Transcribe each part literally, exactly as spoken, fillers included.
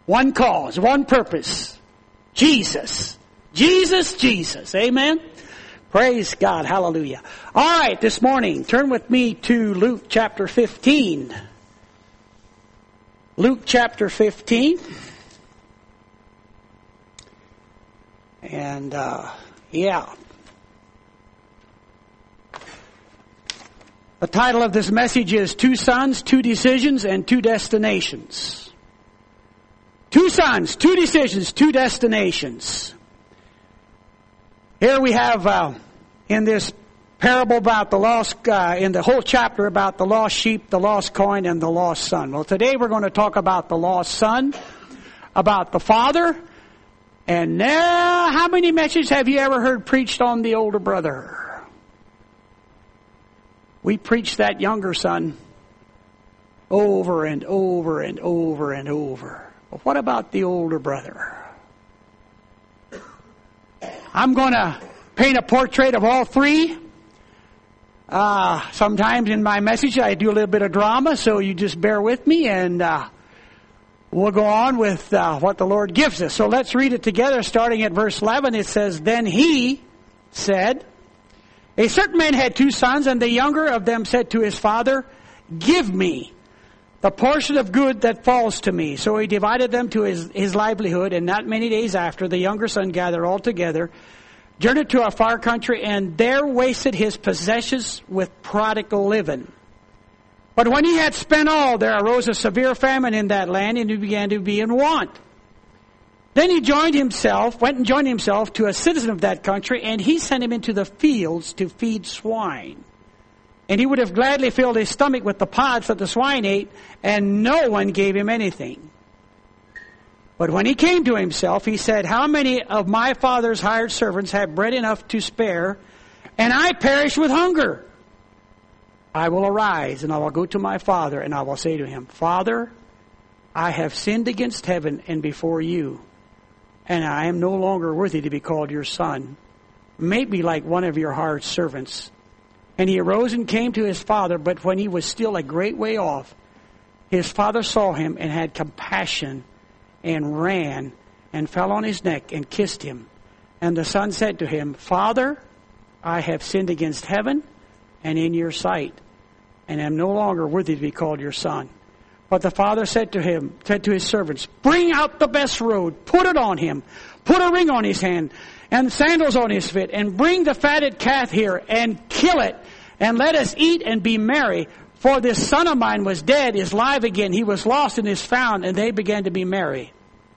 One cause, one purpose. Jesus. Jesus, Jesus. Amen? Praise God. Hallelujah. All right, this morning, turn with me to Luke chapter fifteen. Luke chapter fifteen. And, uh, yeah. The title of this message is Two Sons, Two Decisions, and Two Destinations. Two sons, two decisions, two destinations. Here we have, uh, in this parable about the lost, uh, in the whole chapter about the lost sheep, the lost coin, and the lost son. Well, today we're going to talk about the lost son, about the father, and now, how many messages have you ever heard preached on the older brother? We preach that younger son over and over and over and over. But what about the older brother? I'm going to paint a portrait of all three. Uh, sometimes in my message I do a little bit of drama, so you just bear with me, and uh, we'll go on with uh, what the Lord gives us. So let's read it together, starting at verse eleven. It says, Then he said, A certain man had two sons, and the younger of them said to his father, Give me the portion of good that falls to me. So he divided them to his, his livelihood, and not many days after, the younger son gathered all together, journeyed to a far country, and there wasted his possessions with prodigal living. But when he had spent all, there arose a severe famine in that land, and he began to be in want. Then he joined himself, went and joined himself to a citizen of that country, and he sent him into the fields to feed swine. And he would have gladly filled his stomach with the pods that the swine ate, and no one gave him anything. But when he came to himself, he said, How many of my father's hired servants have bread enough to spare, and I perish with hunger? I will arise, and I will go to my father, and I will say to him, Father, I have sinned against heaven and before you, and I am no longer worthy to be called your son. Make me like one of your hired servants. And he arose and came to his father, but when he was still a great way off, his father saw him and had compassion and ran and fell on his neck and kissed him. And the son said to him, Father, I have sinned against heaven and in your sight, and am no longer worthy to be called your son. But the father said to him, said to his servants, Bring out the best robe, put it on him, put a ring on his hand, and sandals on his feet, and bring the fatted calf here, and kill it, and let us eat and be merry. For this son of mine was dead, is alive again. He was lost and is found, and they began to be merry.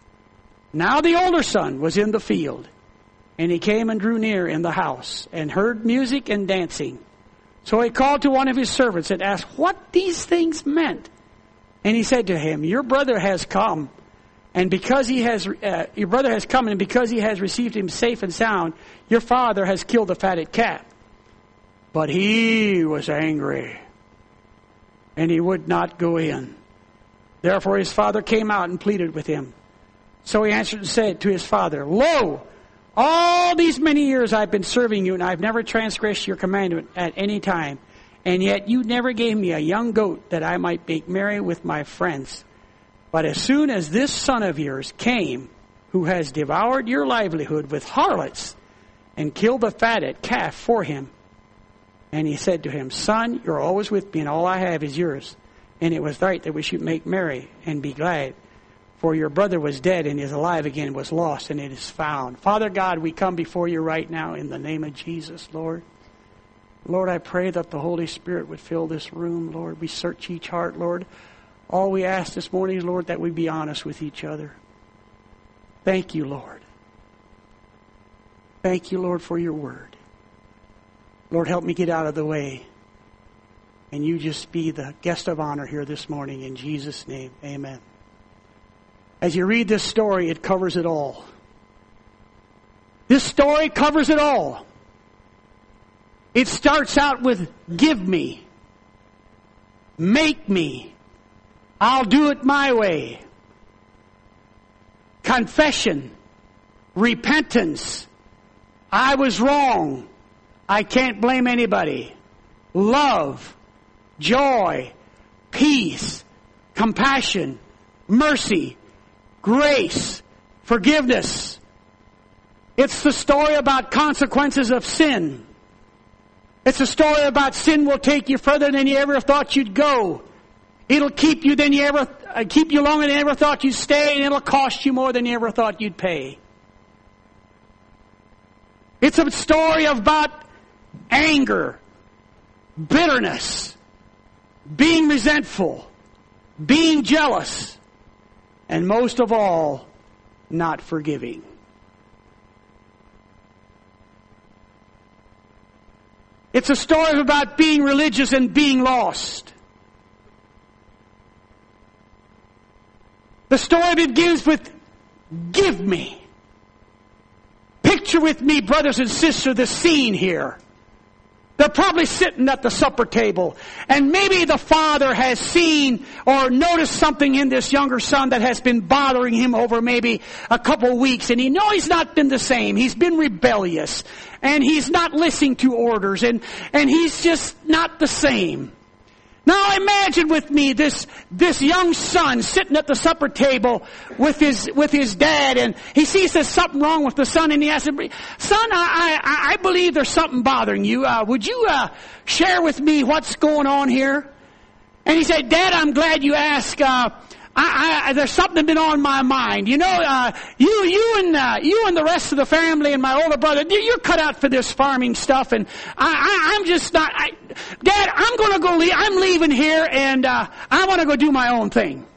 Now the older son was in the field, and he came and drew near in the house, and heard music and dancing. So he called to one of his servants and asked what these things meant. And he said to him, Your brother has come, and because he has, uh, your brother has come, and because he has received him safe and sound, your father has killed the fatted calf. But he was angry, and he would not go in. Therefore his father came out and pleaded with him. So he answered and said to his father, Lo, all these many years I've been serving you, and I've never transgressed your commandment at any time. And yet you never gave me a young goat that I might make merry with my friends. But as soon as this son of yours came, who has devoured your livelihood with harlots, and killed the fatted calf for him, and he said to him, Son, you're always with me, and all I have is yours. And it was right that we should make merry and be glad. For your brother was dead and is alive again, was lost and it is found. Father God, we come before you right now in the name of Jesus, Lord. Lord, I pray that the Holy Spirit would fill this room, Lord. We search each heart, Lord. All we ask this morning is, Lord, that we be honest with each other. Thank you, Lord. Thank you, Lord, for your word. Lord, help me get out of the way. And you just be the guest of honor here this morning. In Jesus' name, amen. As you read this story, it covers it all. This story covers it all. It starts out with, give me, make me, I'll do it my way. Confession, repentance, I was wrong, I can't blame anybody. Love, joy, peace, compassion, mercy, grace, forgiveness. It's the story about consequences of sin. It's a story about sin will take you further than you ever thought you'd go. It'll keep you than you ever uh, keep you longer than you ever thought you'd stay, and it'll cost you more than you ever thought you'd pay. It's a story about anger, bitterness, being resentful, being jealous, and most of all, not forgiving. It's a story about being religious and being lost. The story begins with, give me. Picture with me, brothers and sisters, the scene here. They're probably sitting at the supper table, and maybe the father has seen or noticed something in this younger son that has been bothering him over maybe a couple of weeks, and he knows he's not been the same. He's been rebellious, and he's not listening to orders, and, and he's just not the same. Now imagine with me this, this young son sitting at the supper table with his, with his dad, and he sees there's something wrong with the son, and he asks him, son, I, I, I believe there's something bothering you. Uh, would you, uh, share with me what's going on here? And he said, Dad, I'm glad you asked. Uh, I, I, there's something been on my mind. You know, uh, you, you and, uh, you and the rest of the family and my older brother, you're cut out for this farming stuff, and I, I I'm just not, I, Dad, I'm gonna go leave, I'm leaving here, and, uh, I wanna go do my own thing.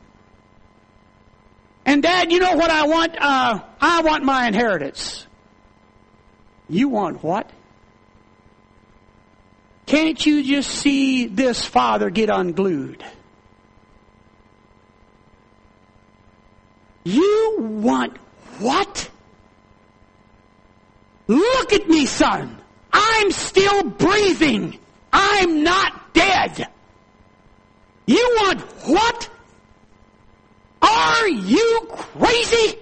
And Dad, you know what I want? Uh, I want my inheritance. You want what? Can't you just see this father get unglued? You want what? Look at me, son. I'm still breathing. I'm not dead. You want what? Are you crazy?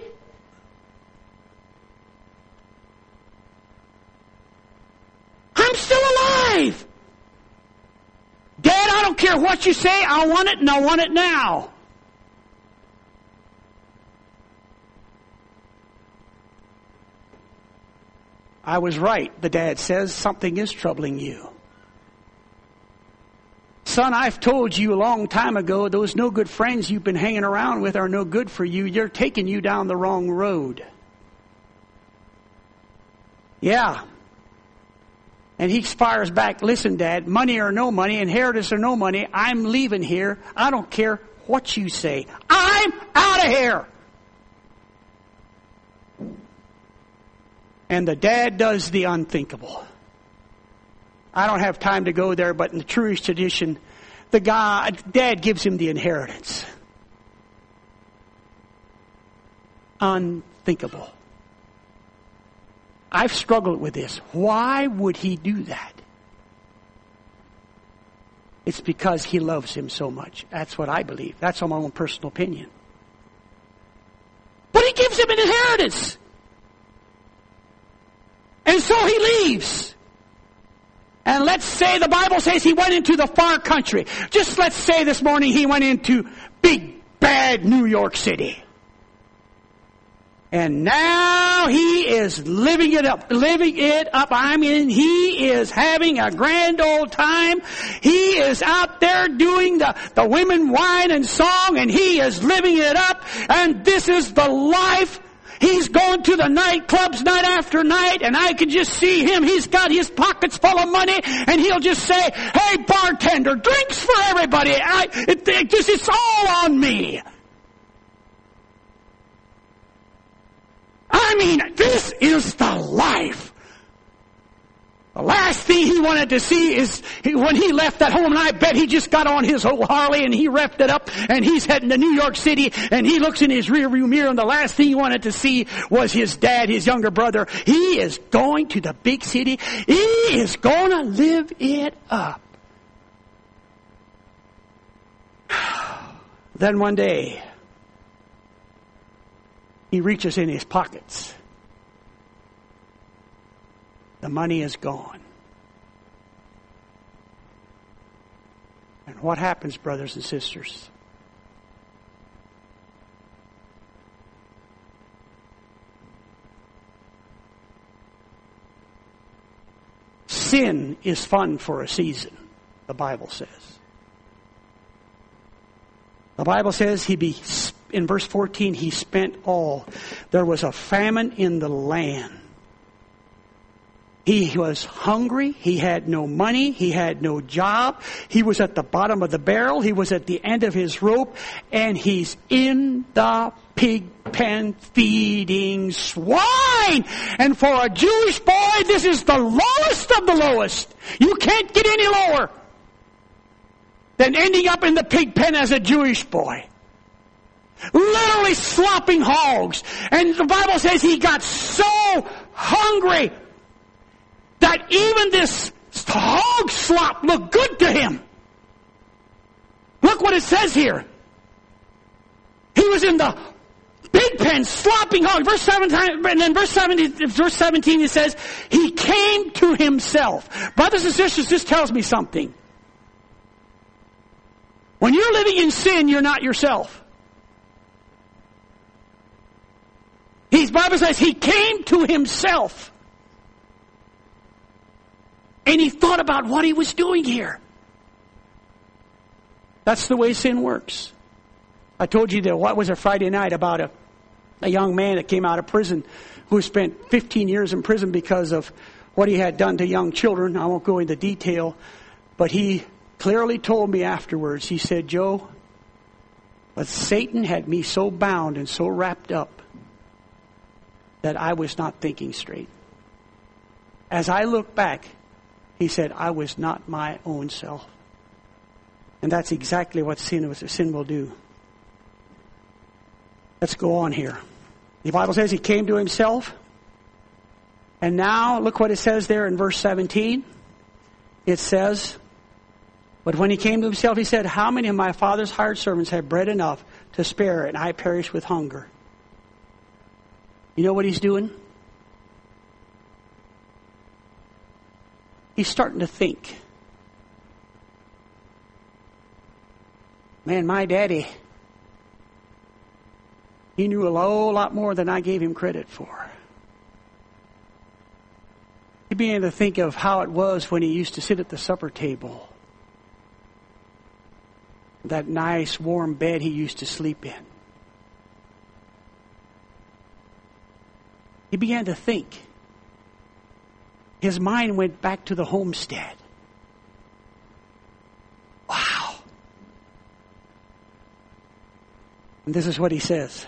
I'm still alive. Dad, I don't care what you say. I want it, and I want it now. I was right, the dad says. Something is troubling you. Son, I've told you a long time ago, those no good friends you've been hanging around with are no good for you. They're taking you down the wrong road. Yeah. And he fires back, listen, Dad, money or no money, inheritance or no money, I'm leaving here. I don't care what you say. I'm out of here. And the dad does the unthinkable. I don't have time to go there, but in the Jewish tradition, the guy, dad gives him the inheritance. Unthinkable. I've struggled with this. Why would he do that? It's because he loves him so much. That's what I believe. That's my own personal opinion. But he gives him an inheritance. And so he leaves. And let's say the Bible says he went into the far country. Just let's say this morning he went into big, bad New York City. And now he is living it up, living it up. I mean, he is having a grand old time. He is out there doing the, the women wine and song, and he is living it up. And this is the life. He's going to the nightclubs night after night, and I can just see him. He's got his pockets full of money, and he'll just say, hey, bartender, drinks for everybody. I, it, it just, it's all on me. I mean, this is the life. The last thing he wanted to see is he, when he left that home, and I bet he just got on his old Harley and he revved it up and he's heading to New York City, and he looks in his rearview mirror, and the last thing he wanted to see was his dad, his younger brother. He is going to the big city. He is going to live it up. Then one day, he reaches in his pockets. The money is gone. And what happens, brothers and sisters? sin is fun for a season, the Bible says. The Bible says he be, in verse fourteen, he spent all. There was a famine in the land. He was hungry. He had no money. He had no job. He was at the bottom of the barrel. He was at the end of his rope. And he's in the pig pen feeding swine. And for a Jewish boy, this is the lowest of the lowest. You can't get any lower than ending up in the pig pen as a Jewish boy. Literally slopping hogs. And the Bible says he got so hungry that even this hog slop looked good to him. Look what it says here. He was in the pig pen slopping hogs. Verse seventeen, and then verse seventeen, verse seventeen it says, he came to himself. Brothers and sisters, this tells me something. When you're living in sin, you're not yourself. His Bible says he came to himself. And he thought about what he was doing here. That's the way sin works. I told you that what was a Friday night about a, a young man that came out of prison who spent fifteen years in prison because of what he had done to young children. I won't go into detail, but he clearly told me afterwards, he said, Joe, but Satan had me so bound and so wrapped up that I was not thinking straight. As I look back, he said, I was not my own self. And that's exactly what sin, was, sin will do. Let's go on here. The Bible says he came to himself. And now, look what it says there in verse seventeen. It says, but when he came to himself, he said, how many of my father's hired servants have bread enough to spare, and I perish with hunger? You know what he's doing? He's starting to think. Man, my daddy, he knew a whole lot more than I gave him credit for. He began to think of how it was when he used to sit at the supper table. That nice warm bed he used to sleep in. He began to think. His mind went back to the homestead. Wow. And this is what he says.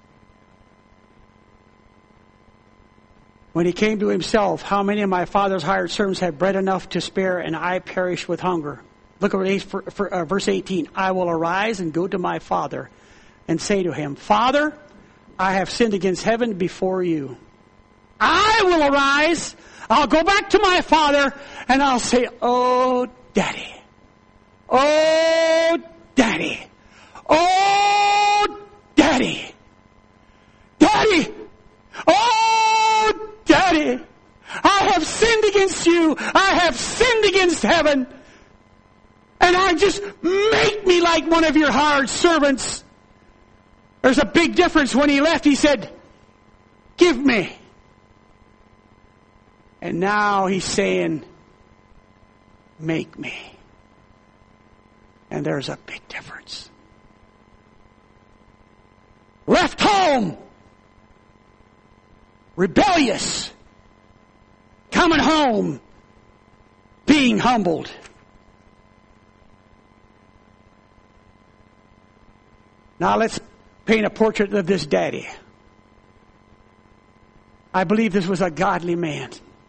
When he came to himself, how many of my father's hired servants have bread enough to spare, and I perish with hunger? Look at verse eighteen. I will arise and go to my father and say to him, Father, I have sinned against heaven before you. I will arise. I'll go back to my father and I'll say, oh, Daddy. Oh, Daddy. Oh, Daddy. Daddy. Oh, Daddy. I have sinned against you. I have sinned against heaven. And I just make me like one of your hired servants. There's a big difference. When he left, he said, give me. And now he's saying, make me. And there's a big difference. Left home. Rebellious. Coming home. Being humbled. Now let's paint a portrait of this daddy. I believe this was a godly man.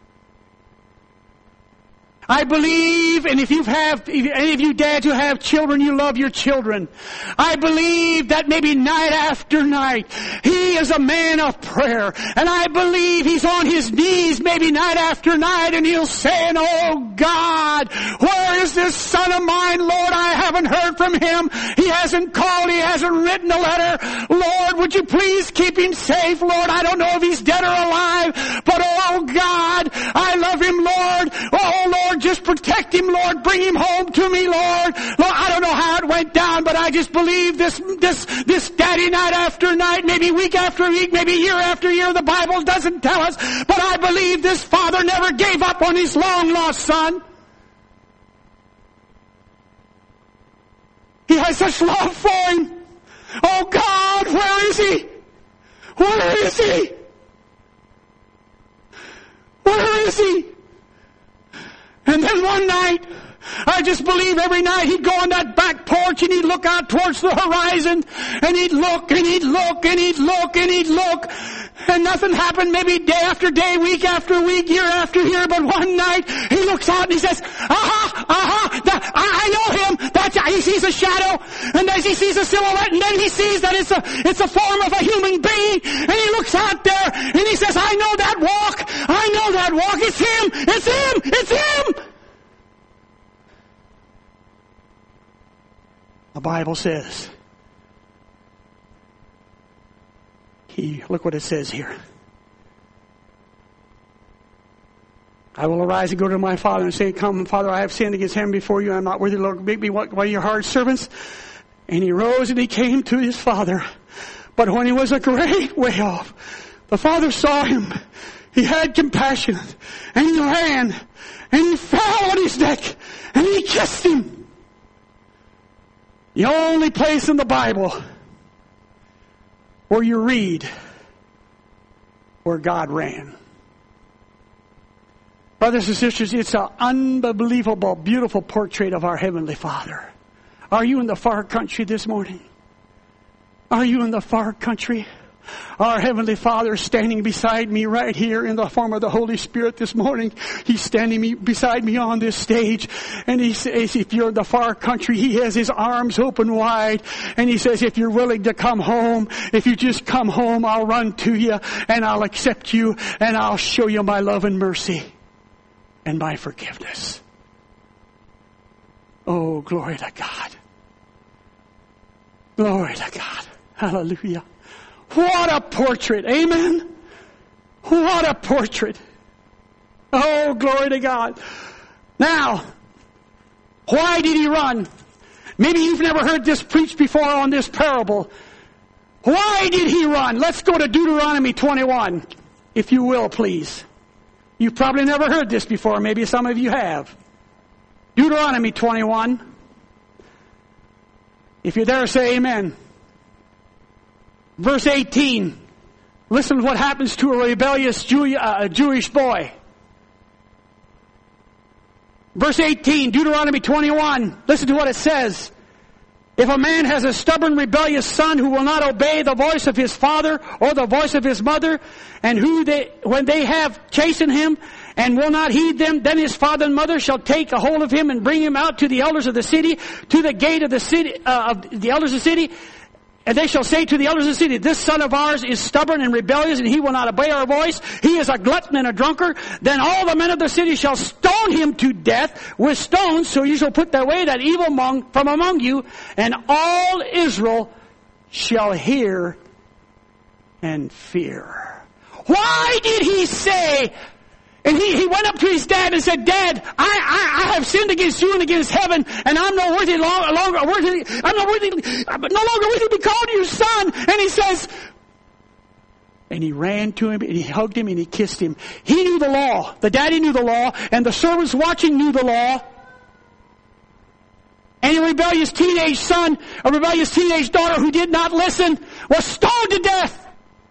I believe, and if you have, if any of you dads who have children, you love your children. I believe that maybe night after night, he is a man of prayer. And I believe he's on his knees maybe night after night, and he'll say, oh God, where is this son of mine? Lord, I haven't heard from him. He hasn't called. He hasn't written a letter. Lord, would you please keep him safe? Lord, I don't know if he's dead or alive, but oh God, I love him, Lord. Oh Lord, just protect Protect him, Lord. Bring him home to me, Lord. Lord, I don't know how it went down, but I just believe this, this, this daddy night after night, maybe week after week, maybe year after year. The Bible doesn't tell us, but I believe this father never gave up on his long lost son. He has such love for him. Oh God, where is he? Where is he? Where is he? And then one night, I just believe every night he'd go on that back porch and he'd look out towards the horizon and he'd look and he'd look and he'd look and he'd look and nothing happened, maybe day after day, week after week, year after year, but one night he looks out and he says, aha, aha, that, I, I know him. That's, he sees a shadow and then he sees a silhouette and then he sees that it's a, it's a form of a human being and he looks out there and he says, I know that walk. I know that walk. It's him. It's him. It's him. The Bible says, he, look what it says here. I will arise and go to my father and say, come, Father, I have sinned against heaven before you. I am not worthy, Lord, make me one of your hard servants. And he rose and he came to his father. But when he was a great way off, the father saw him. He had compassion. And he ran. And he fell on his neck. And he kissed him. The only place in the Bible where you read where God ran. Brothers and sisters, it's an unbelievable, beautiful portrait of our Heavenly Father. Are you in the far country this morning? Are you in the far country? Our Heavenly Father is standing beside me right here in the form of the Holy Spirit this morning. He's standing me, beside me on this stage. And He says, if you're in the far country, He has His arms open wide. And He says, if you're willing to come home, if you just come home, I'll run to you and I'll accept you and I'll show you my love and mercy and my forgiveness. Oh, glory to God. Glory to God. Hallelujah. What a portrait. Amen. What a portrait. Oh, glory to God. Now, why did he run? Maybe you've never heard this preached before on this parable. Why did he run? Let's go to Deuteronomy twenty-one, if you will, please. You've probably never heard this before. Maybe some of you have. Deuteronomy twenty-one. If you're there, say amen. Verse eighteen. Listen to what happens to a rebellious Jew, uh, Jewish boy. Verse eighteen, Deuteronomy twenty-one. Listen to what it says. If a man has a stubborn, rebellious son who will not obey the voice of his father or the voice of his mother, and who they, when they have chastened him and will not heed them, then his father and mother shall take a hold of him and bring him out to the elders of the city, to the gate of the city, uh, of the elders of the city. And they shall say to the elders of the city, this son of ours is stubborn and rebellious, and he will not obey our voice. He is a glutton and a drunkard. Then all the men of the city shall stone him to death with stones. So you shall put away that evil among, from among you, and all Israel shall hear and fear. Why did he say... And he, he went up to his dad and said, Dad, I, I, I have sinned against you and against heaven, and I'm no worthy long, longer worthy, I'm no worthy, I'm no longer worthy to be called your son. And he says, and he ran to him and he hugged him and he kissed him. He knew the law. The daddy knew the law, and the servants watching knew the law. And a rebellious teenage son, a rebellious teenage daughter who did not listen was stoned to death.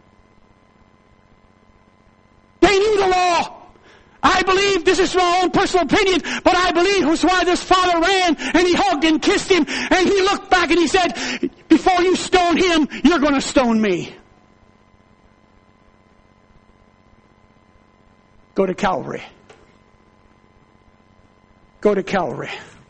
They knew the law. I believe, this is my own personal opinion, but I believe was why this father ran and he hugged and kissed him and he looked back and he said, before you stone him, you're going to stone me. Go to Calvary. Go to Calvary.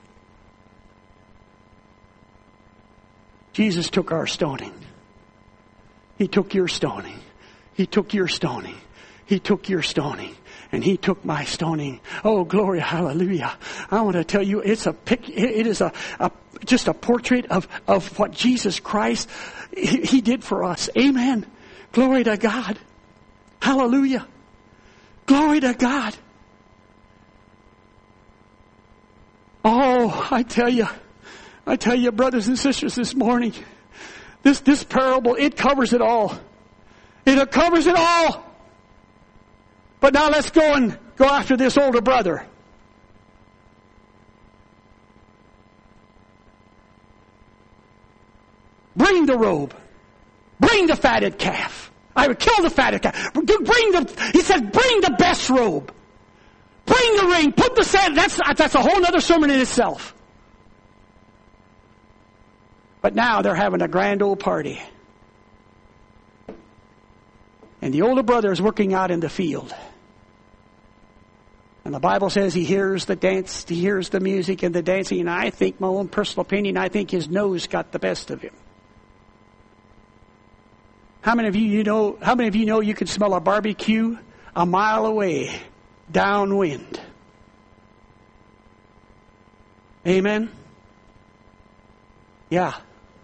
Jesus took our stoning. He took your stoning. He took your stoning. He took your stoning. And he took my stoning. Oh, glory, hallelujah. I want to tell you, it's a pic, it is a, a just a portrait of, of what Jesus Christ, he, he did for us. Amen. Glory to God. Hallelujah. Glory to God. Oh, I tell you, I tell you, brothers and sisters, this morning, this, this parable, it covers it all. It covers it all. But now let's go and go after this older brother. Bring the robe. Bring the fatted calf. I would kill the fatted calf. Bring the, he said, bring the best robe. Bring the ring. Put the sand. That's, that's a whole other sermon in itself. But now they're having a grand old party. And the older brother is working out in the field. And the Bible says he hears the dance, he hears the music and the dancing. And I think, my own personal opinion, I think his nose got the best of him. How many of you, you know, how many of you know you can smell a barbecue a mile away, downwind? Amen? Yeah.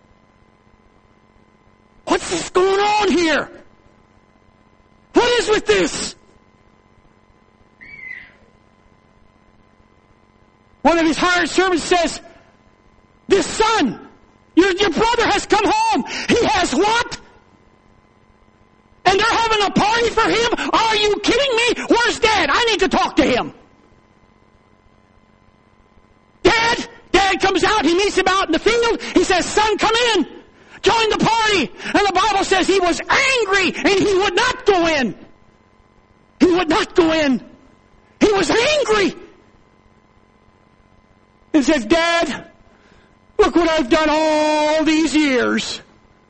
What's this going on here? What is with this? One of his hired servants says, this son, your, your brother has come home. He has what? And they're having a party for him? Are you kidding me? Where's Dad? I need to talk to him. Dad? Dad comes out. He meets him out in the field. He says, son, come in. Join the party. And the Bible says he was angry and he would not go in. He would not go in. He was angry. And says, Dad, look what I've done all these years.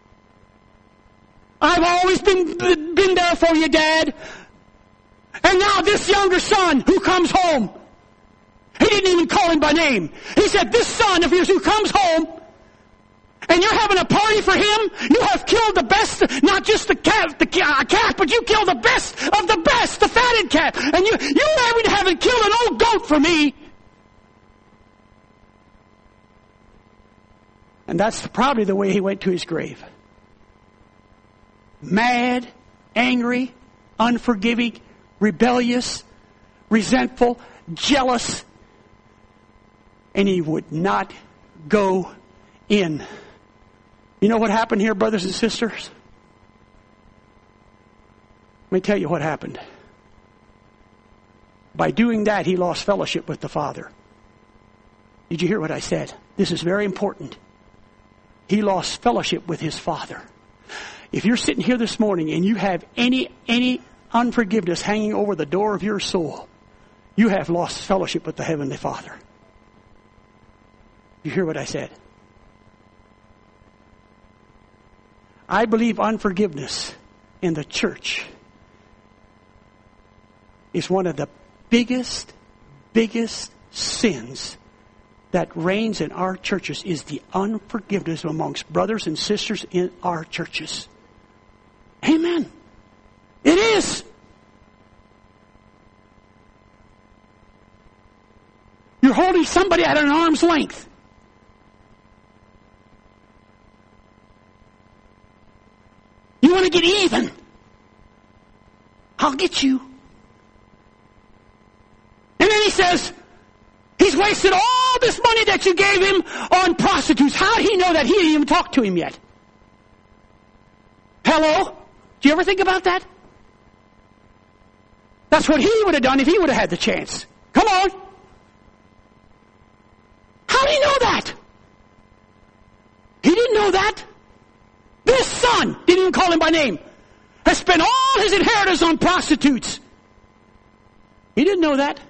I've always been, been there for you, Dad. And now this younger son who comes home, he didn't even call him by name. He said, this son of yours who comes home, and you're having a party for him, you have killed the best, not just the calf, the uh, calf, but you killed the best of the best, the fatted calf. And you, you haven't, haven't killed an old goat for me. And that's probably the way he went to his grave. Mad, angry, unforgiving, rebellious, resentful, jealous. And he would not go in. You know what happened here, brothers and sisters? Let me tell you what happened. By doing that, he lost fellowship with the Father. Did you hear what I said? This is very important. He lost fellowship with his Father. If you're sitting here this morning and you have any any unforgiveness hanging over the door of your soul, you have lost fellowship with the Heavenly Father. You hear what I said? I believe unforgiveness in the church is one of the biggest, biggest sins that reigns in our churches, is the unforgiveness amongst brothers and sisters in our churches. Amen. It is. You're holding somebody at an arm's length. You want to get even. I'll get you. And then he says, he's wasted all this money that you gave him on prostitutes. How did he know that? He didn't even talk to him yet. Hello? Do you ever think about that? That's what he would have done if he would have had the chance. Come on. How did he know that? He didn't know that. This son, didn't even call him by name, has spent all his inheritance on prostitutes. He didn't know that.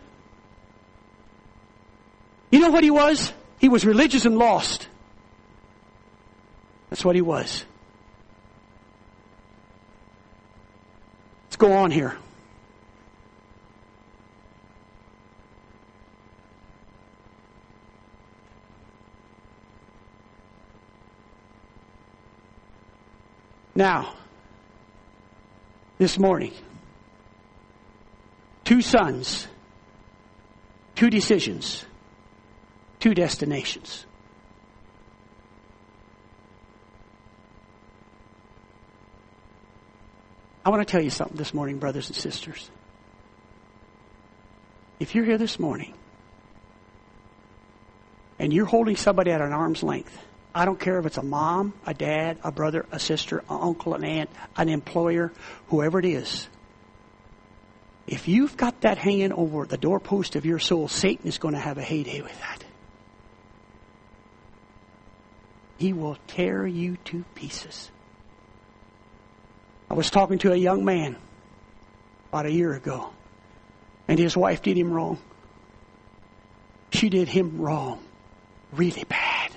You know what he was? He was religious and lost. That's what he was. Let's go on here. Now, this morning, two sons, two decisions, two destinations. I want to tell you something this morning, brothers and sisters. If you're here this morning and you're holding somebody at an arm's length. I don't care if it's a mom, a dad, a brother, a sister, an uncle, an aunt, an employer, whoever it is. If you've got that hanging over the doorpost of your soul, Satan is going to have a heyday with that. He will tear you to pieces. I was talking to a young man about a year ago, and his wife did him wrong. She did him wrong, really bad.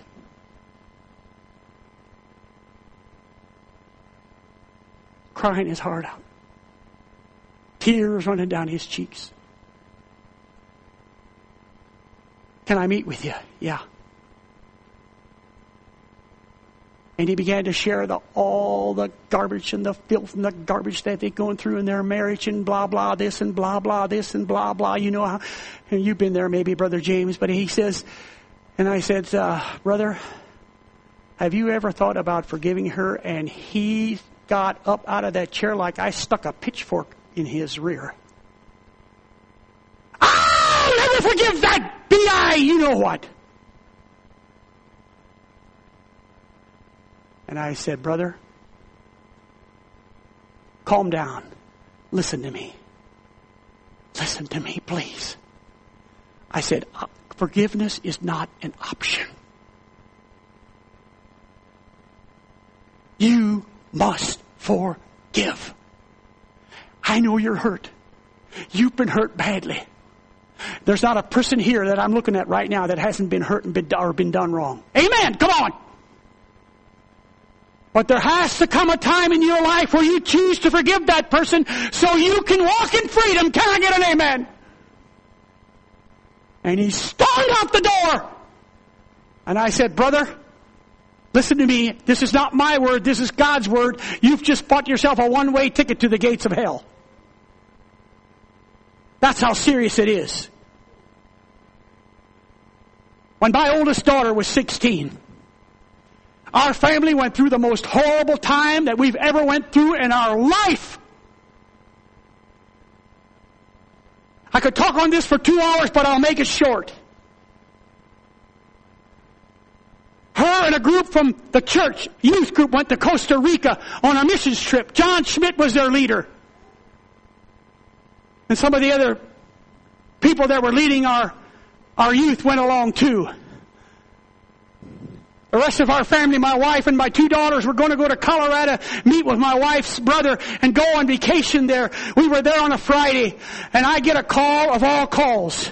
Crying his heart out. Tears running down his cheeks. Can I meet with you? Yeah. And he began to share the, all the garbage and the filth and the garbage that they're going through in their marriage and blah, blah, this and blah, blah, this and blah, blah. You know how, and you've been there maybe, Brother James, but he says, and I said, uh, brother, have you ever thought about forgiving her? And he got up out of that chair like I stuck a pitchfork in his rear. I'll never forgive that B I you know what. And I said, brother, calm down. Listen to me. Listen to me, please. I said, forgiveness is not an option. You must forgive. I know you're hurt. You've been hurt badly. There's not a person here that I'm looking at right now that hasn't been hurt and been, or been done wrong. Amen. Come on. But there has to come a time in your life where you choose to forgive that person so you can walk in freedom. Can I get an amen? And he stormed out the door. And I said, brother, listen to me. This is not my word. This is God's word. You've just bought yourself a one-way ticket to the gates of hell. That's how serious it is. When my oldest daughter was sixteen, our family went through the most horrible time that we've ever went through in our life. I could talk on this for two hours, but I'll make it short. Her and a group from the church, youth group, went to Costa Rica on a missions trip. John Schmidt was their leader. And some of the other people that were leading our, our youth went along too. The rest of our family, my wife and my two daughters, were going to go to Colorado, meet with my wife's brother, and go on vacation there. We were there on a Friday, and I get a call of all calls.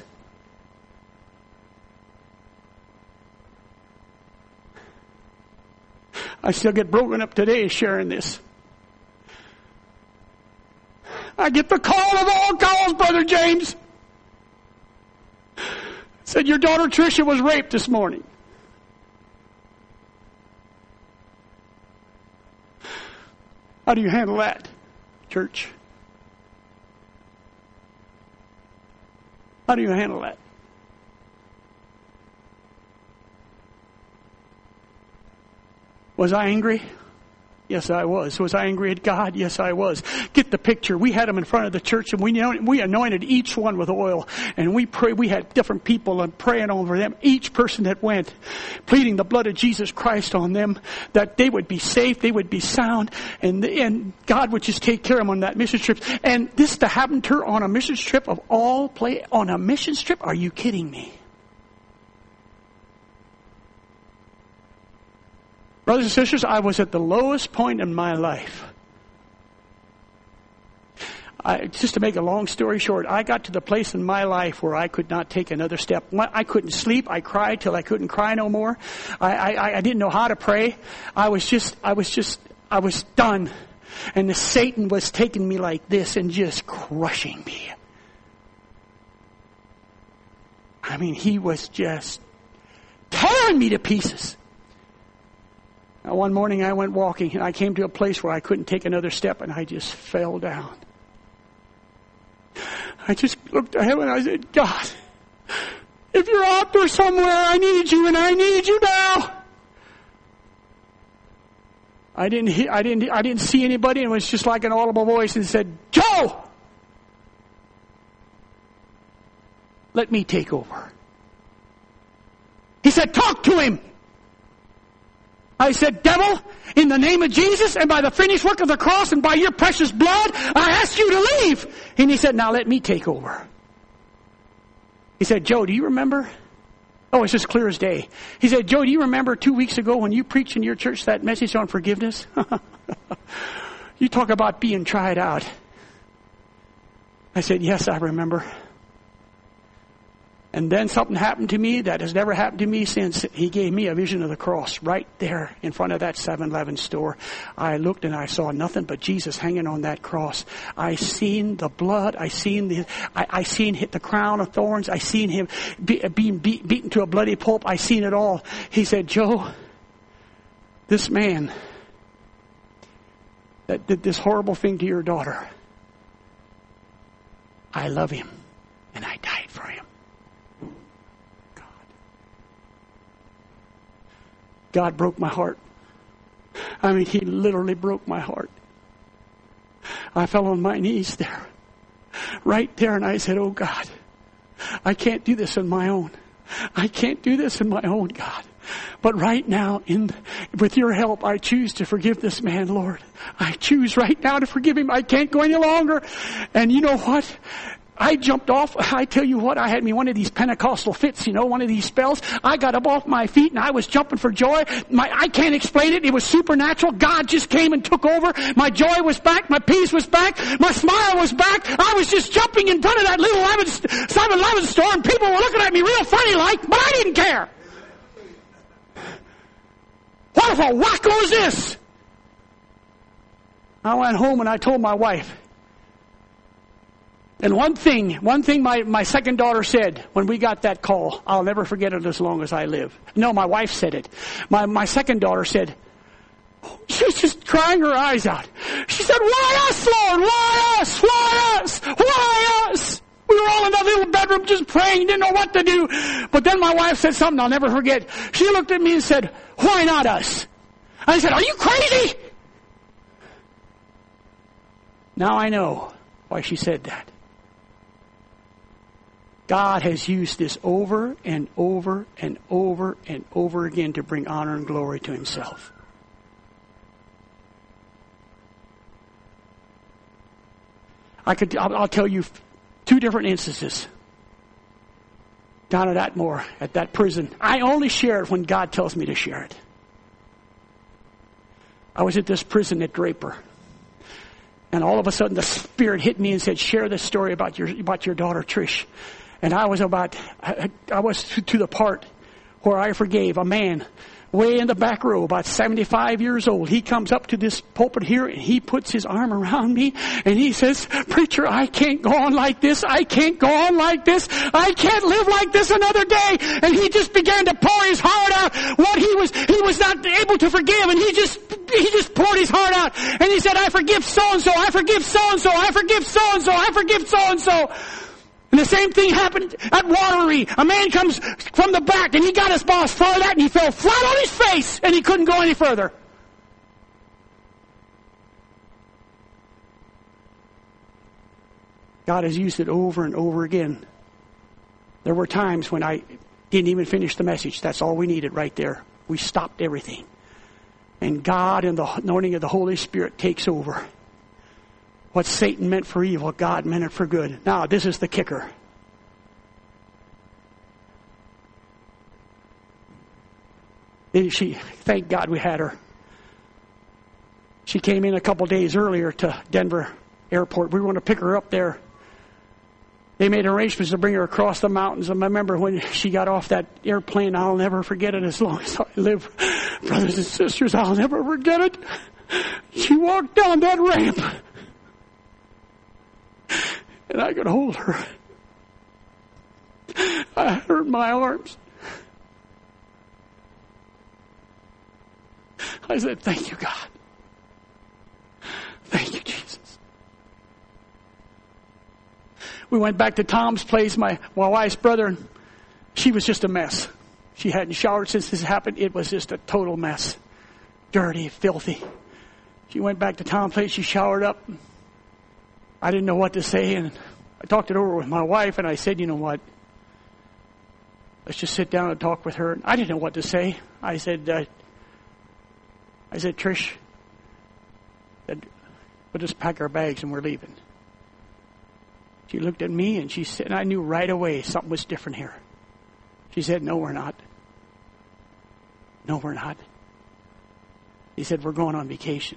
I still get broken up today sharing this. I get the call of all calls, Brother James. Said, your daughter Tricia was raped this morning. How do you handle that, church? How do you handle that? Was I angry? Yes, I was. Was I angry at God? Yes, I was. Get the picture. We had them in front of the church, and we we anointed each one with oil, and we pray. We had different people and praying over them. Each person that went, pleading the blood of Jesus Christ on them, that they would be safe, they would be sound, and and God would just take care of them on that mission trip. And this to happen to her on a mission trip of all play on a mission trip? Are you kidding me? Brothers and sisters, I was at the lowest point in my life. I, just to make a long story short, I got to the place in my life where I could not take another step. I couldn't sleep. I cried till I couldn't cry no more. I, I, I didn't know how to pray. I was just, I was just, I was done. And the Satan was taking me like this and just crushing me. I mean, he was just tearing me to pieces. Now, one morning I went walking and I came to a place where I couldn't take another step and I just fell down. I just looked to heaven and I said, God, if you're out there somewhere, I need you and I need you now. I didn't hear, I didn't, I didn't see anybody, and it was just like an audible voice and said, Joe, let me take over. He He said, talk to him. I said, devil, in the name of Jesus and by the finished work of the cross and by your precious blood, I ask you to leave. And he said, now let me take over. He said, Joe, do you remember? Oh, it's just clear as day. He said, Joe, do you remember two weeks ago when you preached in your church that message on forgiveness? You talk about being tried out. I said, yes, I remember. And then something happened to me that has never happened to me since. He gave me a vision of the cross right there in front of that seven eleven store. I looked and I saw nothing but Jesus hanging on that cross. I seen the blood. I seen the, I, I seen hit the crown of thorns. I seen him be, being beat, beaten to a bloody pulp. I seen it all. He said, Joe, this man that did this horrible thing to your daughter, I love him and I died for him. God broke my heart. I mean, he literally broke my heart. I fell on my knees there. Right there, and I said, oh God, I can't do this on my own. I can't do this on my own, God. But right now, in with your help, I choose to forgive this man, Lord. I choose right now to forgive him. I can't go any longer. And you know what? I jumped off. I tell you what, I had me one of these Pentecostal fits, you know, one of these spells. I got up off my feet and I was jumping for joy. My, I can't explain it. It was supernatural. God just came and took over. My joy was back. My peace was back. My smile was back. I was just jumping in front of that little seven eleven store and people were looking at me real funny like, but I didn't care. What if a wacko is this? I went home and I told my wife. And one thing, one thing my, my second daughter said when we got that call, I'll never forget it as long as I live. No, my wife said it. My, my second daughter said, she was just crying her eyes out. She said, why us, Lord? Why us? Why us? Why us? We were all in that little bedroom just praying, didn't know what to do. But then my wife said something I'll never forget. She looked at me and said, why not us? I said, are you crazy? Now I know why she said that. God has used this over and over and over and over again to bring honor and glory to himself. I could, I'll, I'll tell you two different instances. Down at Atmore, at that prison. I only share it when God tells me to share it. I was at this prison at Draper. And all of a sudden the Spirit hit me and said, share this story about your, about your daughter Trish. And I was about, I, I was to, to the part where I forgave a man way in the back row, about seventy-five years old. He comes up to this pulpit here and he puts his arm around me and he says, preacher, I can't go on like this. I can't go on like this. I can't live like this another day. And he just began to pour his heart out. What he was, he was not able to forgive, and he just, he just poured his heart out. And he said, I forgive so-and-so. I forgive so-and-so. I forgive so-and-so. I forgive so-and-so. And the same thing happened at Watery. A man comes from the back and he got his boss for that and he fell flat on his face and he couldn't go any further. God has used it over and over again. There were times when I didn't even finish the message. That's all we needed right there. We stopped everything. And God and the anointing of the Holy Spirit takes over. What Satan meant for evil, God meant it for good. Now, this is the kicker. She, thank God we had her. She came in a couple days earlier to Denver Airport. We were going to pick her up there. They made arrangements to bring her across the mountains. And I remember when she got off that airplane, I'll never forget it as long as I live. Brothers and sisters, I'll never forget it. She walked down that ramp. And I could hold her. I had her in my arms. I said, thank you, God. Thank you, Jesus. We went back to Tom's place, my, my wife's brother, and she was just a mess. She hadn't showered since this happened. It was just a total mess. Dirty, filthy. She went back to Tom's place, she showered up. I didn't know what to say, and I talked it over with my wife, and I said, you know what? let's just sit down and talk with her. I didn't know what to say. I said, uh, I said, Trish, we'll just pack our bags and we're leaving. She looked at me and she said, and I knew right away something was different here. She said, no, we're not. No, we're not. He said, we're going on vacation.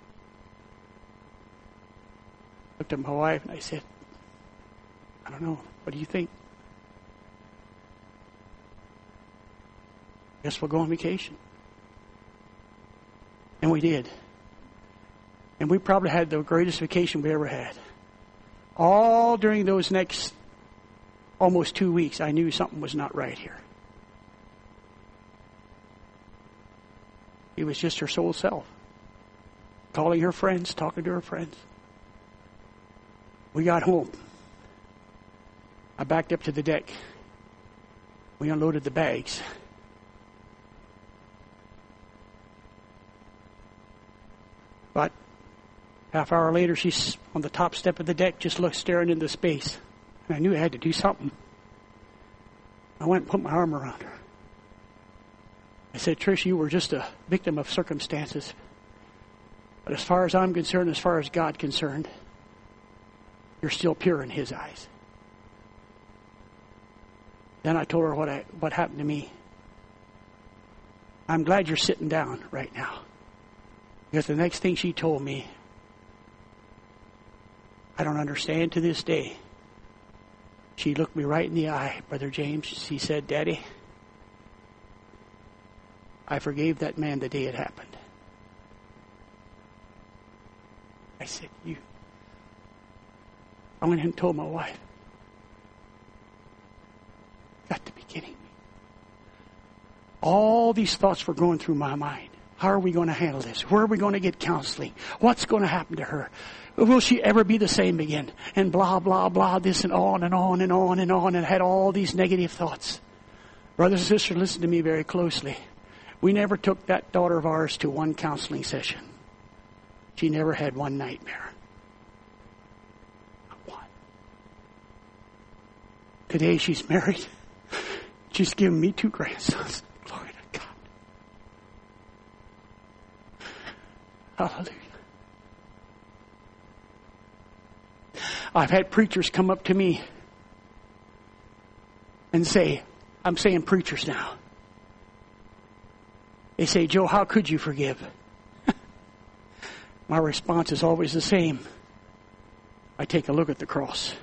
Looked at my wife and I said, I don't know. What do you think? Guess we'll go on vacation. And we did. And we probably had the greatest vacation we ever had. All during those next almost two weeks, I knew something was not right here. It was just her soul self. Calling her friends, talking to her friends. We got home. I backed up to the deck. We unloaded the bags. But half hour later, she's on the top step of the deck, just looked staring into space. And I knew I had to do something. I went and put my arm around her. I said, Trish, you were just a victim of circumstances. But as far as I'm concerned, as far as God's concerned, you're still pure in His eyes. Then I told her what I, what happened to me. I'm glad you're sitting down right now. Because the next thing she told me, I don't understand to this day. She looked me right in the eye, Brother James. She said, Daddy, I forgave that man the day it happened. I said, you. I went ahead and told my wife. Got to be kidding me. All these thoughts were going through my mind. How are we going to handle this? Where are we going to get counseling? What's going to happen to her? Will she ever be the same again? And blah, blah, blah, this and on and on and on and on, and had all these negative thoughts. Brothers and sisters, listen to me very closely. We never took that daughter of ours to one counseling session. She never had one nightmare. Not one. Today she's married. She's given me two grandsons. Glory to God. Hallelujah. I've had preachers come up to me and say, I'm saying preachers now. They say, Joe, how could you forgive? My response is always the same. I take a look at the cross.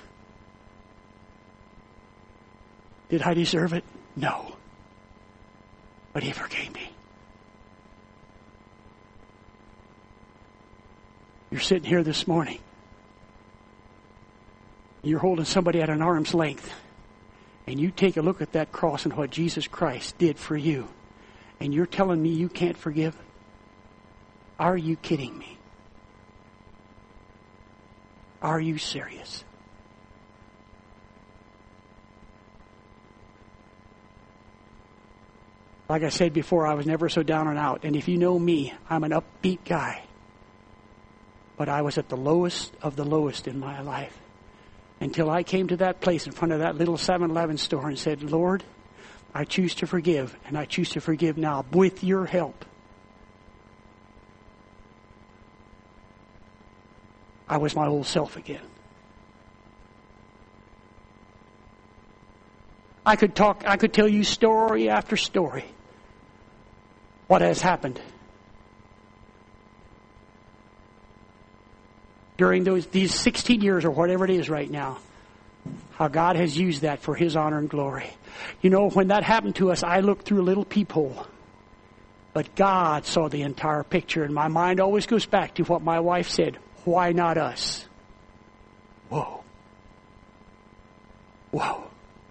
Did I deserve it? No. But He forgave me. You're sitting here this morning. You're holding somebody at an arm's length. And you take a look at that cross and what Jesus Christ did for you. And you're telling me you can't forgive? Are you kidding me? Are you serious? Like I said before, I was never so down and out. And if you know me, I'm an upbeat guy. But I was at the lowest of the lowest in my life. Until I came to that place in front of that little seven eleven store and said, Lord, I choose to forgive. And I choose to forgive now with your help. I was my old self again. I could talk, I could tell you story after story. What has happened during those these sixteen years or whatever it is right now. How God has used that for His honor and glory. You know, when that happened to us, I looked through a little peephole. But God saw the entire picture, and my mind always goes back to what my wife said. Why not us? Whoa. Whoa.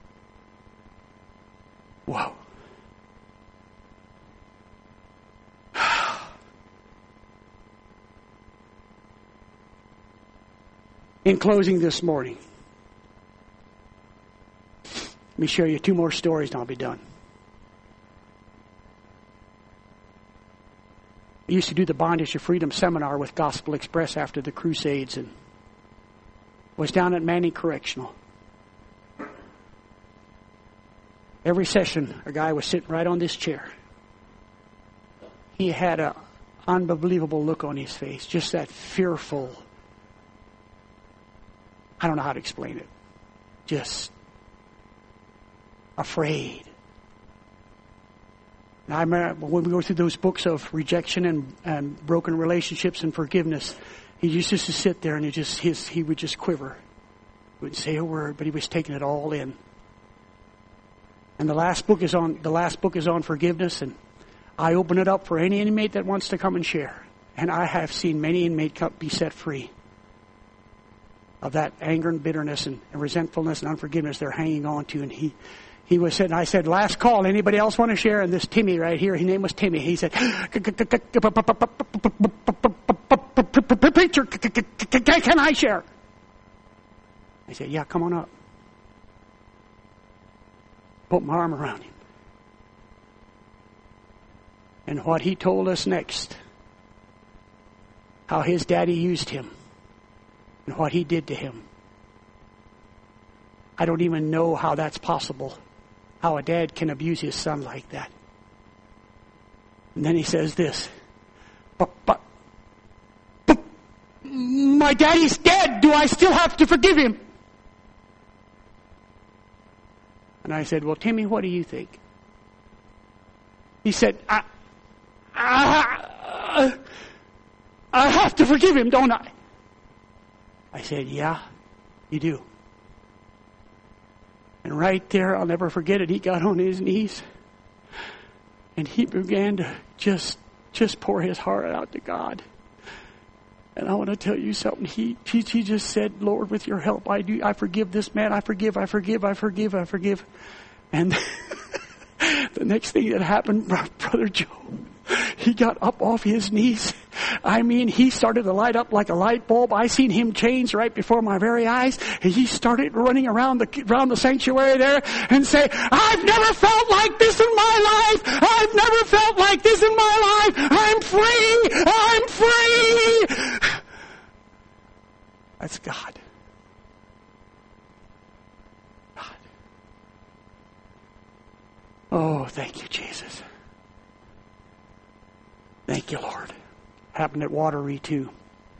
Whoa. In closing this morning, let me share you two more stories and I'll be done. I used to do the Bondage to Freedom seminar with Gospel Express after the Crusades and was down at Manning Correctional. Every session, a guy was sitting right on this chair. He had an unbelievable look on his face, just that fearful. I don't know how to explain it. Just afraid. And I remember when we go through those books of rejection and, and broken relationships and forgiveness, he used just to sit there and he just his he would just quiver. He wouldn't say a word, but he was taking it all in. And the last book is on the last book is on forgiveness, and I open it up for any inmate that wants to come and share. And I have seen many inmates be set free of that anger and bitterness and, and resentfulness and unforgiveness they're hanging on to. And he he was said, I said, last call, anybody else want to share? And this Timmy right here, his name was Timmy. He said, preacher, can I share? I said, yeah, come on up. Put my arm around him. And what he told us next, how his daddy used him, and what he did to him. I don't even know how that's possible, how a dad can abuse his son like that. And then he says this, but, but, but my daddy's dead. Do I still have to forgive him? And I said, well, Timmy, what do you think? He said, I, I, I have to forgive him, don't I? I said, yeah, you do. And right there, I'll never forget it, he got on his knees and he began to just, just pour his heart out to God. And I want to tell you something. He, he, he just said, Lord, with your help, I do, I forgive this man. I forgive, I forgive, I forgive, I forgive. And the next thing that happened, Brother Joe, he got up off his knees. I mean, he started to light up like a light bulb. I seen him change right before my very eyes. And he started running around the around the sanctuary there and say, I've never felt like this in my life. I've never felt like this in my life. I'm free. I'm free. That's God. God. Oh, thank you, Jesus. Thank you, Lord. Happened at Wateree too.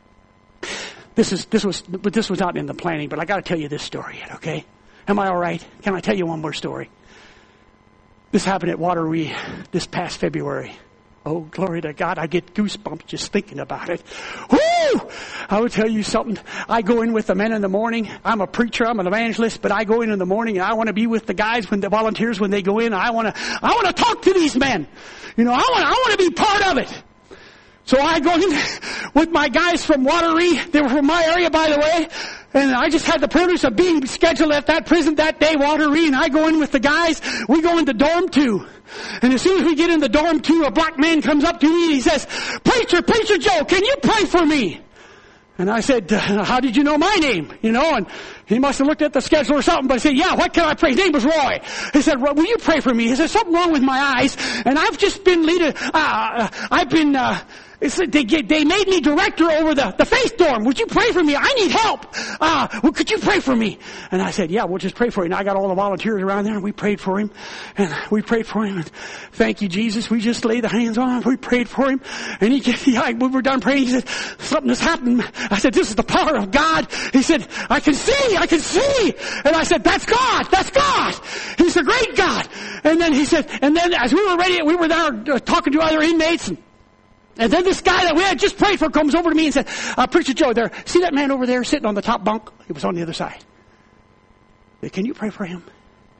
This is this was but this was not in the planning, but I got to tell you this story yet, okay? Am I all right? Can I tell you one more story? This happened at Wateree this past February. Oh, glory to God. I get goosebumps just thinking about it. Woo! I will tell you something. I go in with the men in the morning. I'm a preacher. I'm an evangelist, but I go in in the morning and I want to be with the guys when the volunteers when they go in. I want to I want to talk to these men. You know, I want I want to be part of it. So I go in with my guys from Wateree. They were from my area, by the way. And I just had the privilege of being scheduled at that prison that day, Wateree. And I go in with the guys. We go into dorm two. And as soon as we get in the dorm two, a black man comes up to me and he says, Preacher, Preacher Joe, can you pray for me? And I said, how did you know my name? You know, and he must have looked at the schedule or something, but I said, yeah, what can I pray? His name was Roy. He said, will you pray for me? He said, something wrong with my eyes, and I've just been leading, uh, I've been, uh, It's, they, they made me director over the, the faith dorm. Would you pray for me? I need help. Uh, well, could you pray for me? And I said, yeah, we'll just pray for you. And I got all the volunteers around there and we prayed for him. And we prayed for him. And thank you, Jesus. We just laid the hands on him. We prayed for him. And he, he we were done praying. He said, something has happened. I said, this is the power of God. He said, I can see, I can see. And I said, that's God, that's God. He's a great God. And then he said, and then as we were ready, we were there uh, talking to other inmates and And then this guy that we had just prayed for comes over to me and said, uh, Preacher Joe, there, see that man over there sitting on the top bunk? He was on the other side. Said, can you pray for him?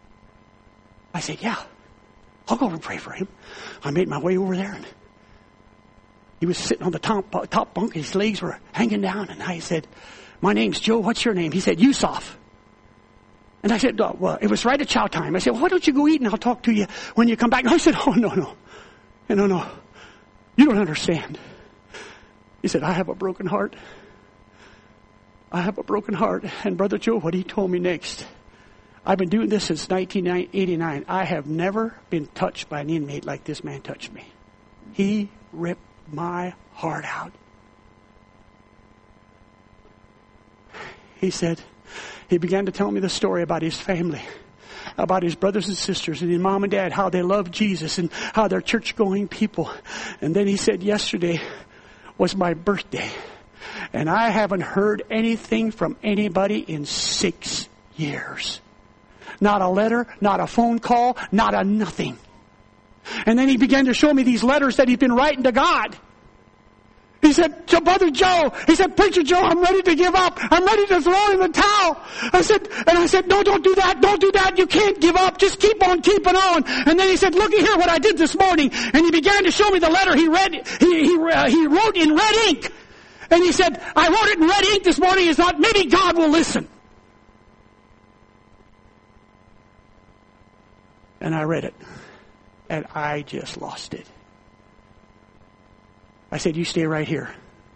I said, yeah, I'll go over and pray for him. I made my way over there and he was sitting on the top, top bunk. His legs were hanging down. And I said, my name's Joe. What's your name? He said, Yusuf. And I said, oh, well, it was right at chow time. I said, well, why don't you go eat and I'll talk to you when you come back? And I said, oh, no, no, no, no. You don't understand. He said, I have a broken heart. I have a broken heart. And Brother Joe, what he told me next, I've been doing this since nineteen eighty-nine. I have never been touched by an inmate like this man touched me. He ripped my heart out. He said, he began to tell me the story about his family. about his brothers and sisters and his mom and dad, how they love Jesus and how they're church-going people. And then he said, yesterday was my birthday. And I haven't heard anything from anybody in six years. Not a letter, not a phone call, not a nothing. And then he began to show me these letters that he'd been writing to God. He said, Brother Joe, he said, Preacher Joe, I'm ready to give up. I'm ready to throw in the towel. I said, and I said, no, don't do that. Don't do that. You can't give up. Just keep on keeping on. And then he said, look here what I did this morning. And he began to show me the letter he read, he, he, uh, he wrote in red ink. And he said, I wrote it in red ink this morning. It's not, maybe God will listen. And I read it. And I just lost it. I said, you stay right here.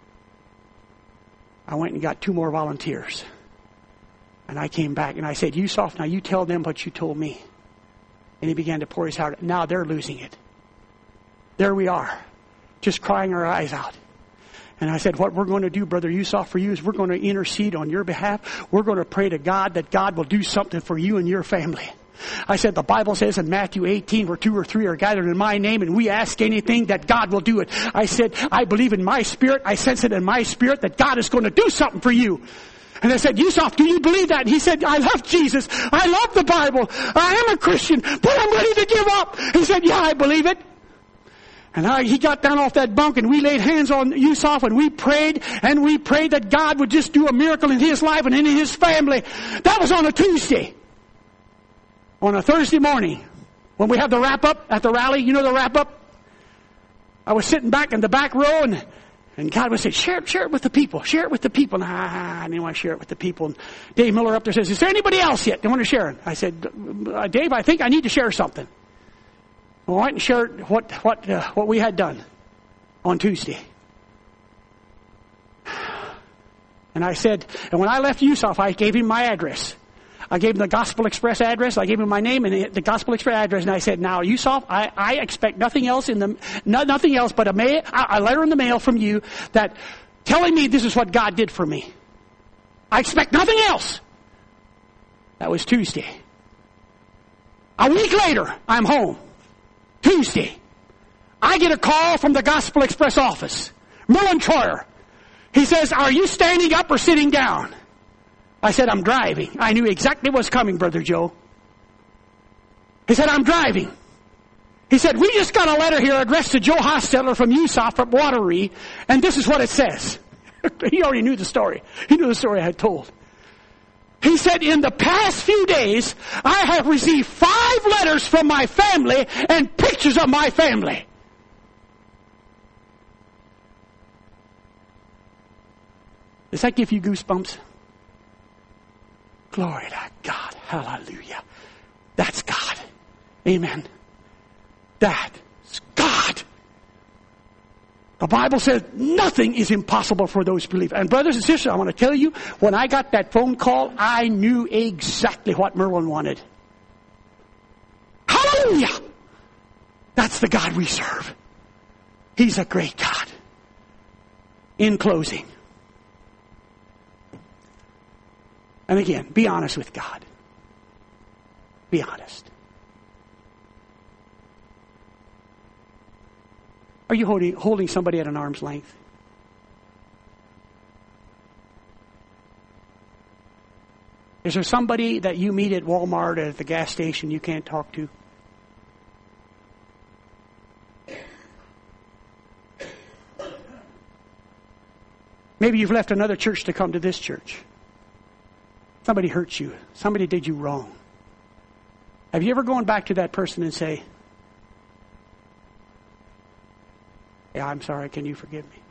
I went and got two more volunteers. And I came back and I said, Yusuf, now you tell them what you told me. And he began to pour his heart. Now they're losing it. There we are, just crying our eyes out. And I said, what we're going to do, Brother Yusuf, for you is we're going to intercede on your behalf. We're going to pray to God that God will do something for you and your family. I said, the Bible says in Matthew eighteen, where two or three are gathered in my name and we ask anything, that God will do it. I said, I believe in my spirit, I sense it in my spirit that God is going to do something for you. And I said, Yusuf, do you believe that? And he said, I love Jesus. I love the Bible. I am a Christian, but I'm ready to give up. He said, yeah, I believe it. And I, he got down off that bunk and we laid hands on Yusuf and we prayed and we prayed that God would just do a miracle in his life and in his family. That was on a Tuesday. On a Thursday morning, when we have the wrap-up at the rally, you know the wrap-up? I was sitting back in the back row, and, and God would say, share it, share it with the people, share it with the people. And I, I didn't want to share it with the people. And Dave Miller up there says, is there anybody else yet that want to share it? I said, Dave, I think I need to share something. Well, I went and shared what, what, uh, what we had done on Tuesday. And I said, and when I left Yusuf, I gave him my address. I gave him the Gospel Express address. I gave him my name and the Gospel Express address. And I said, now, Yusuf, I, I expect nothing else in the, no, nothing else but a, mail, a letter in the mail from you that telling me this is what God did for me. I expect nothing else. That was Tuesday. A week later, I'm home. Tuesday. I get a call from the Gospel Express office. Merlin Troyer. He says, are you standing up or sitting down? I said, I'm driving. I knew exactly what was coming, Brother Joe. He said, I'm driving. He said, we just got a letter here addressed to Joe Hostetler from Yusuf from Wateree, and this is what it says. He already knew the story. He knew the story I had told. He said, in the past few days, I have received five letters from my family and pictures of my family. Does that give you goosebumps? Glory to God. Hallelujah. That's God. Amen. That's God. The Bible says nothing is impossible for those who believe. And brothers and sisters, I want to tell you, when I got that phone call, I knew exactly what Merlin wanted. Hallelujah. That's the God we serve. He's a great God. In closing. And again, be honest with God. Be honest. Are you holding, holding somebody at an arm's length? Is there somebody that you meet at Walmart or at the gas station you can't talk to? Maybe you've left another church to come to this church. Somebody hurt you. Somebody did you wrong. Have you ever gone back to that person and say, yeah, I'm sorry, can you forgive me?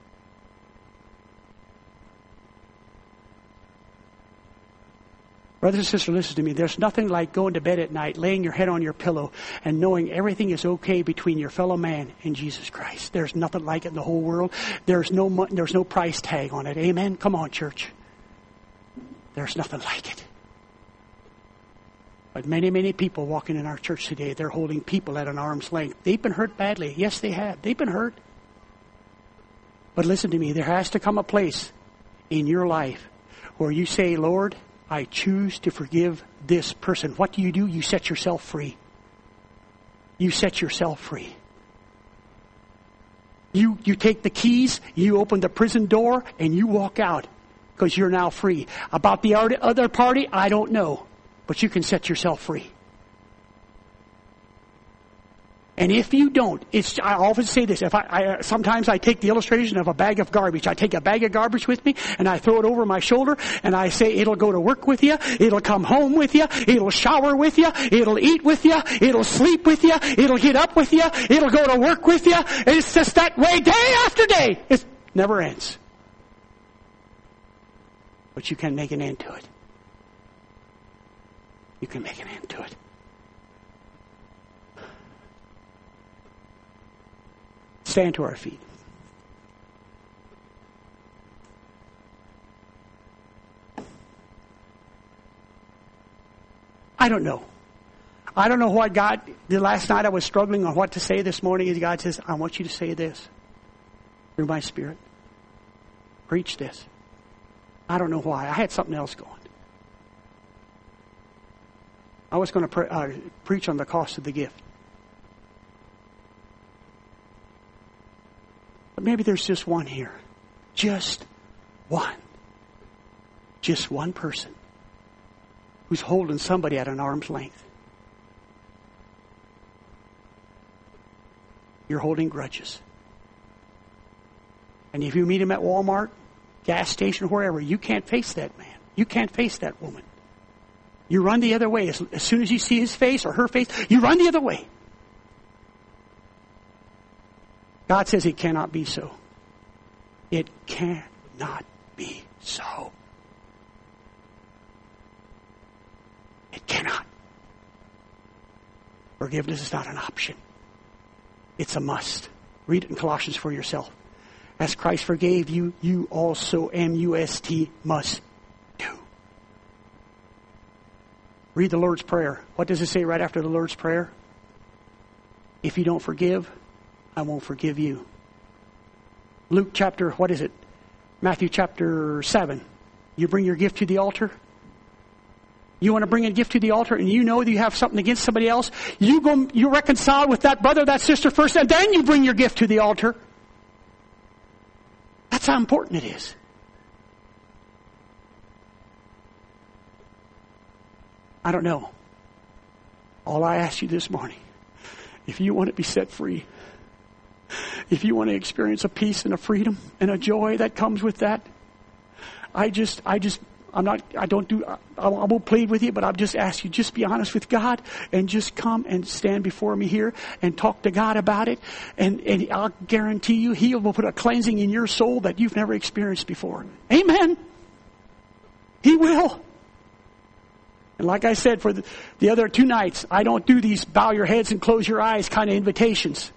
Brothers and sisters, listen to me. There's nothing like going to bed at night, laying your head on your pillow, and knowing everything is okay between your fellow man and Jesus Christ. There's nothing like it in the whole world. There's no, there's no price tag on it. Amen? Come on, church. There's nothing like it. But many, many people walking in our church today, they're holding people at an arm's length. They've been hurt badly. Yes, they have. They've been hurt. But listen to me. There has to come a place in your life where you say, Lord, I choose to forgive this person. What do you do? You set yourself free. You set yourself free. You, you take the keys, you open the prison door, and you walk out because you're now free. About the other party, I don't know. But you can set yourself free. And if you don't, it's, I often say this, if I, I, sometimes I take the illustration of a bag of garbage. I take a bag of garbage with me and I throw it over my shoulder and I say it'll go to work with you, it'll come home with you, it'll shower with you, it'll eat with you, it'll sleep with you, it'll get up with you, it'll go to work with you. And it's just that way day after day. It never ends. But you can make an end to it. You can make an end to it. Stand to our feet. I don't know. I don't know what God, the last night I was struggling on what to say. This morning God says, I want you to say this through my Spirit. Preach this. I don't know why. I had something else going. I was going to pre- uh, preach on the cost of the gift. But maybe there's just one here. Just one. Just one person who's holding somebody at an arm's length. You're holding grudges. And if you meet him at Walmart, gas station, wherever, you can't face that man. You can't face that woman. You run the other way. As, as soon as you see his face or her face, you run the other way. God says it cannot be so. It cannot be so. It cannot. Forgiveness is not an option. It's a must. Read it in Colossians for yourself. As Christ forgave you, you also, M U S T, must do. Read the Lord's Prayer. What does it say right after the Lord's Prayer? If you don't forgive, I won't forgive you. Luke chapter, what is it? Matthew chapter seven. You bring your gift to the altar. You want to bring a gift to the altar and you know that you have something against somebody else. You go, you reconcile with that brother, that sister first, and then you bring your gift to the altar. That's how important it is. I don't know. All I ask you this morning, if you want to be set free, if you want to experience a peace and a freedom and a joy that comes with that, I just, I just, I'm not, I don't do, I, I won't plead with you, but I'll just ask you, just be honest with God and just come and stand before me here and talk to God about it. And, and I'll guarantee you, He will put a cleansing in your soul that you've never experienced before. Amen. He will. And like I said, for the, the other two nights, I don't do these bow your heads and close your eyes kind of invitations.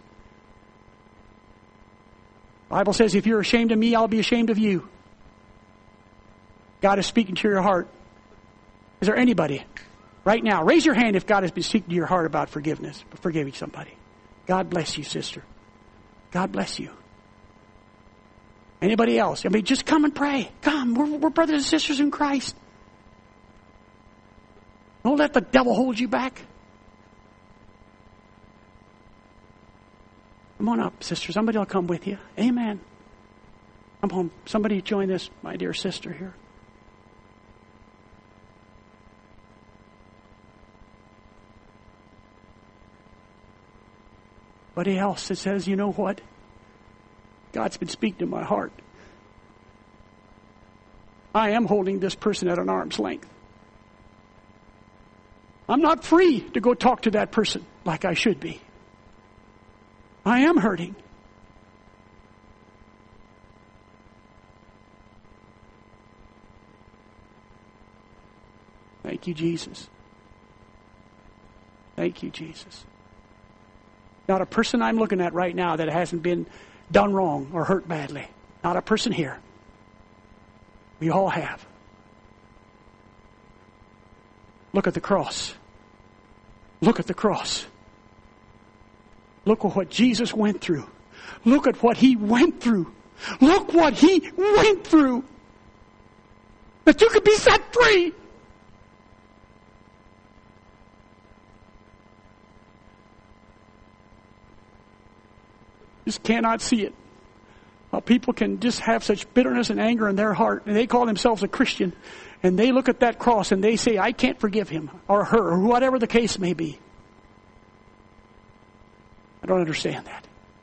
The Bible says, if you're ashamed of me, I'll be ashamed of you. God is speaking to your heart. Is there anybody right now? Raise your hand if God has been speaking to your heart about forgiveness, forgiving somebody. God bless you, sister. God bless you. Anybody else? I mean, just come and pray. Come. We're, we're brothers and sisters in Christ. Don't let the devil hold you back. Come on up, sister. Somebody will come with you. Amen. Come home. Somebody join this, my dear sister here. Somebody else that says, you know what? God's been speaking to my heart. I am holding this person at an arm's length. I'm not free to go talk to that person like I should be. I am hurting. Thank you, Jesus. Thank you, Jesus. Not a person I'm looking at right now that hasn't been done wrong or hurt badly. Not a person here. We all have. Look at the cross. Look at the cross. Look at what Jesus went through. Look at what He went through. Look what He went through. That you could be set free. Just cannot see it. How people can just have such bitterness and anger in their heart, and they call themselves a Christian, and they look at that cross and they say, I can't forgive him or her or whatever the case may be. I don't understand that.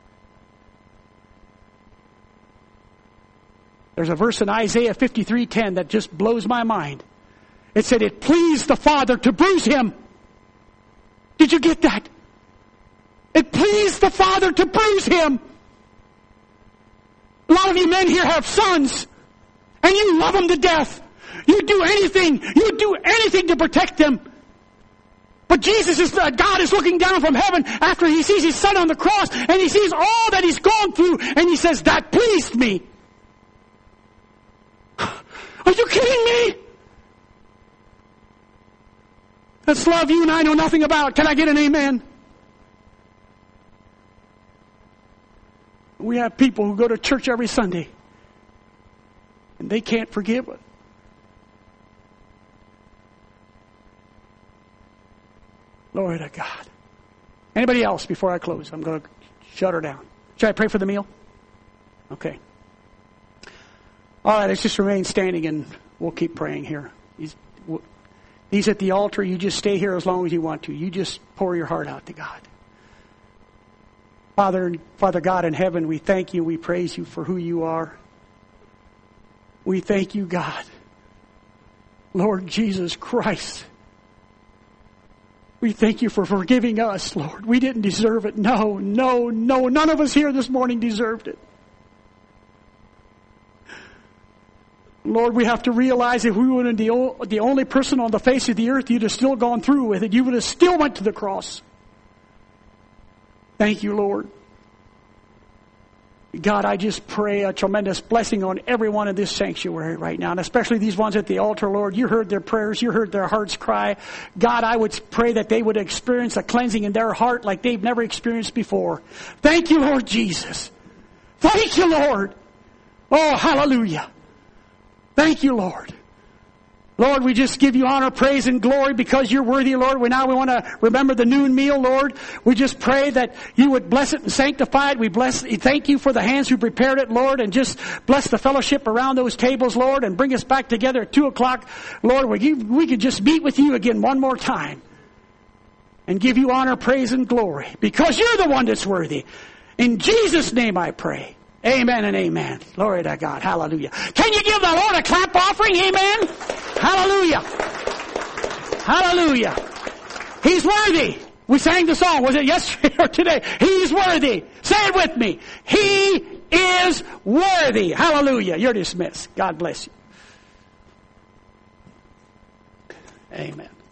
There's a verse in Isaiah fifty-three ten that just blows my mind. It said, it pleased the Father to bruise him. Did you get that? It pleased the Father to bruise him. A lot of you men here have sons, and you love them to death. You do anything, you do anything to protect them. But Jesus is, uh, God is looking down from heaven after he sees his son on the cross, and he sees all that he's gone through, and he says, that pleased me. Are you kidding me? That's love you and I know nothing about. Can I get an amen? We have people who go to church every Sunday, and they can't forgive it. Glory to God. Anybody else before I close? I'm going to shut her down. Should I pray for the meal? Okay. All right, let's just remain standing and we'll keep praying here. He's, he's at the altar. You just stay here as long as you want to. You just pour your heart out to God. Father, Father God in heaven, we thank you. We praise you for who you are. We thank you, God. Lord Jesus Christ. We thank you for forgiving us, Lord. We didn't deserve it. No, no, no. None of us here this morning deserved it. Lord, we have to realize if we were the, the only person on the face of the earth, you'd have still gone through with it. You would have still went to the cross. Thank you, Lord. God, I just pray a tremendous blessing on everyone in this sanctuary right now, and especially these ones at the altar, Lord. You heard their prayers. You heard their hearts cry. God, I would pray that they would experience a cleansing in their heart like they've never experienced before. Thank you, Lord Jesus. Thank you, Lord. Oh, hallelujah. Thank you, Lord. Lord, we just give you honor, praise, and glory because you're worthy, Lord. We now we want to remember the noon meal, Lord. We just pray that you would bless it and sanctify it. We bless, thank you for the hands who prepared it, Lord, and just bless the fellowship around those tables, Lord, and bring us back together at two o'clock. Lord, we, we could just meet with you again one more time and give you honor, praise, and glory because you're the one that's worthy. In Jesus' name I pray. Amen and amen. Glory to God. Hallelujah. Can you give the Lord a clap offering? Amen. Hallelujah. Hallelujah. He's worthy. We sang the song. Was it yesterday or today? He's worthy. Say it with me. He is worthy. Hallelujah. You're dismissed. God bless you. Amen.